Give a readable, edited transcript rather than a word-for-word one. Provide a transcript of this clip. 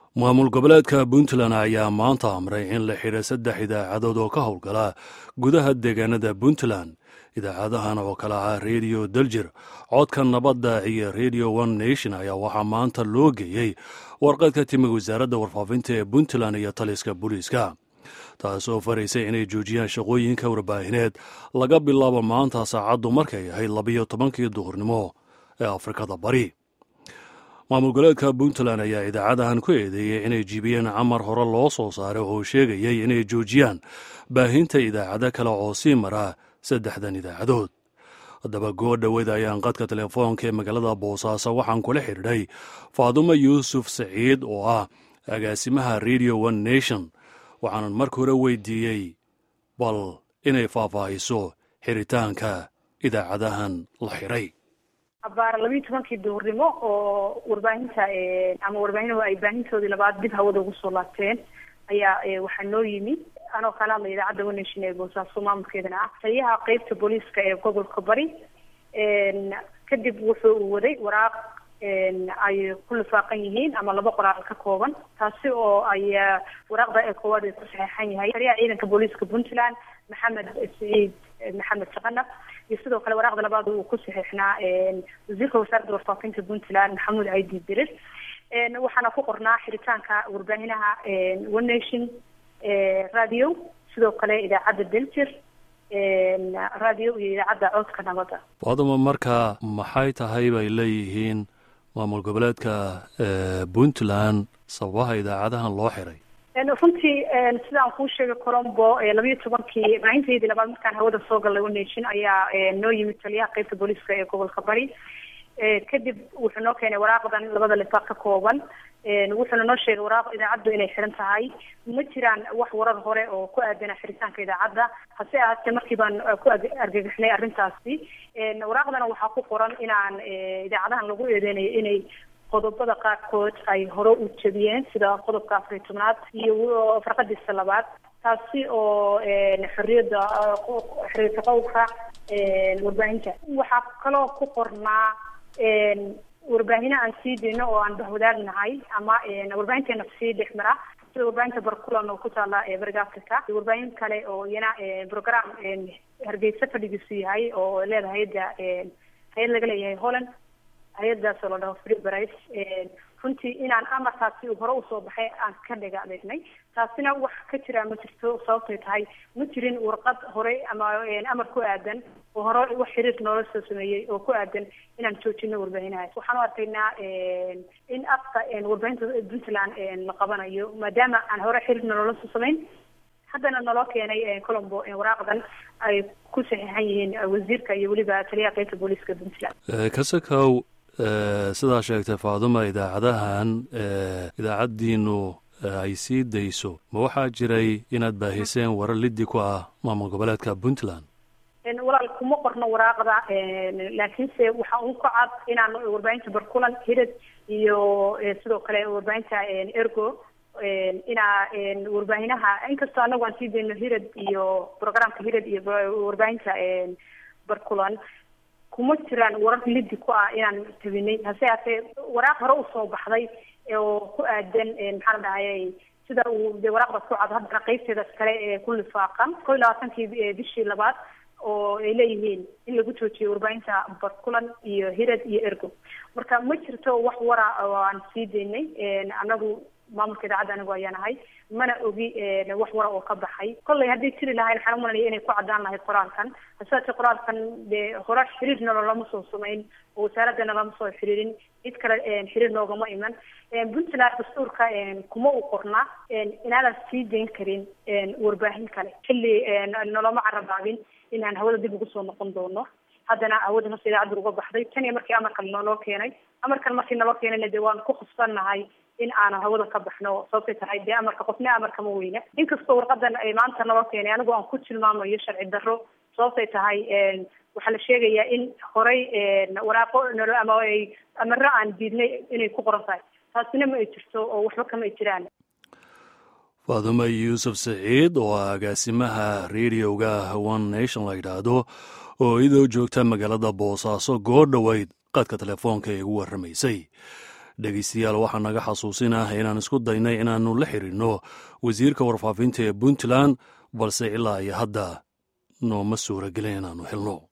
maamul goboleedka puntland ayaa maanta amray in la xidha 3 idaacadood oo ka howlgala gudaha deegaanada puntland. idaacadahan oo kala ah radio daljir, codka nabadda iyo radio one nation ayaa waxaa maanta loo geeyey warqad ka timi wasaaradda warfaafinta ee puntland iyo taliska booliiska, taasoo faraysay inay joojiyaan shaqooyinka warbaahineed laga bilaabo maanta saacaddu markay ahayd 12 duhurnimo ee Afrikada Bari. maamul goboleedka puntland ayaa idaacadahan ku eedeeyey inay jibiyeen amar hore loo soo saaray oo sheegayay inay joojiyaan baahinta idaacado kale oo sii mara 3 idaacadood. haddaba goordhoweed ayaan qadka telefoonka ee magaalada boosaaso waxaan kula xidhiidhay faadumo yuusuf saciid oo ah agaasimaha radio one nation, waxaanan marka hore weydiiyey bal inay faahfaahiso xiritaanka idaacadahan la xiray. abaar 12 duhurnimo oo warbaahinta ama warbaahinuhu ay baahintoodii labaad dib hawada ugu soo laabteen ayaa waxaa noo yimi anoo kala hadlay idaacadda one nation ee boosaaso maamulkeedana ah taliyaha qaybta booliiska ee gobolka Bari. kadib wuxuu waday waraaq ay ku lifaaqan yihiin ama 2 qoraal ka kooban, taasi oo ay waraaqda ee koowaad ku saxeexan yahay taliyaha ciidanka booliiska Puntland Maxamed Saciid Maxamed Shaqana, iyo sidoo kale waraaqda labaad uu ku saxeexnaa wasiirka wasaaradda warfaafinta Puntland Maxamuud Aydi Dirir. waxaana ku qornaa xiritaanka warbaahinaha one nation radio, sidoo kale idaacadda daljir radio iyo idaacadda codka nabadda. faadumo, marka maxay tahay bay leeyihiin maamul goboleedka Puntland sababaha idaacadahan loo xiray? runtii sidaan kuu sheegay Colombo 12 maalinteedii labaad markaan hawada soo galay one nation ayaa noo yimid taliyaha qaybta booliiska ee gobolka Bari. kadib wuxuu noo keenay waraaqdan 2 lifaaq ka kooban, wuxuuna noo sheegay waraaq idaacaddu inay xiran tahay. ma jiraan wax warar hore oo ku aadan xiritaanka idaacadda, hase ahaatee markii baan ku argagaxnay arrintaasi. waraaqdana waxaa ku qoran inaan idaacadahan lagu eedeynayo inay qodobada qaarkood ay hore u jabiyeen, sida qodobka 14aad iyo farqadiisa labaad, taasi oo xorriyadda qowlka warbaahinta. waxaa kaloo ku qornaa warbaahina aan sii deyno oo aan bahwadaagnahay ama warbaahinteena sii dhex mara, sida warbaahinta barkulan oo ku taala bariga Afrika, warbaahin kale oo iyana program hargeysa fadhigiisu yahay oo leedahay hay'ad laga leeyahay Holland, hay'adaas oo la dhaho Free Press. runtii inaan amarkaasi hore u soo baxay aan ka dhagaadegnay, taasina wax ka jira ma jirto. sababtay tahay ma jirin warqad hore ama amar ku aadan oo hore wax xiriir noola soo sameeyay oo ku aadan inaan joojino warbaahinaha. waxaan u arkaynaa in afka warbaahinta Puntland la qabanayo maadaama aan hore xiriir noola soo sameyn, haddana naloo keenay Colombo waraaqdan ay ku saxeexan yihiin wasiirka iyo weliba taliyaha qaybta booliiska Puntland. kasakow sidaa sheegtay Faadumo, idaacaddiinu ay sii dayso, ma waxaa jiray inaad baahiseen warar liddi ku ah maamul goboleedka Puntland? walaal kuma qorno waraaqda, laakiinse waxaa uun ka cad inaan warbaahinta barkulan hirad iyo sidoo kale warbaahinta ergo inaa warbaahinaha, inkastoo anagu aan sii dayno hirad iyo programka hirad iyo warbaahinta barkulan, kuma jiraan warar liddi ku ah inaan tabinay. hase ahaatee waraaq hore u soo baxday oo ku aadan maxaa la dhahayay sida uu waraaqdaas ku cad haddana qaybteeda kale ee ku lifaaqan 22 bishii labaad oo ay leeyihiin in lagu joojiyo warbaahinta barkulan iyo hirad iyo ergo. marka ma jirto wax wara oo aan sii daynay anagu maamulka idaacadda anigu ayaan ahay, mana ogi wax wara oo ka baxay. kolley haddii jiri lahayn waxaan u malanaya inay ku caddaan lahayd qoraalkan, hasaatee qoraalkan dee hore xiriirna lama soo samayn oo wasaaradana lama soo xiriirin, cid kale xiriir noogama iman. Puntland dastuurka kuma u qorna inaanan sii dayn karin warbaahin kale xilli noloma carabaabin inaan hawada dib ugu soo noqon doono. haddana hawada nafta idaacadda uga baxday tan iyo markii amarkan naloo keenay. amarkan markii naloo keenayna dee waan ku khasbannahay in aanu hawada ka baxno, sababtay tahay dee amarka qofna amarka ma weyna. inkastoo warqadan ay maanta naloo keenay anigu aan ku tilmaamayo sharci darro, sababtay tahay waxaa la sheegayaa in horey waraaqo ama amaro aan diidnay inay ku qoran tahay, taasina ma ay jirto oo waxba kama ay jiraan. faadumo yuusuf saciid oo ah agaasimaha radioga one nation la yidhaahdo oo idoo joogta magaalada boosaaso goordhoweyd qadka telefoonka ee ugu warramaysay. dhegaystayaal waxaa naga xasuusinah inaan isku daynay inaannu la xiriirno wasiirka warfaafinta ee puntland balse ilaa iyo hadda nooma suuragelin inaannu helno.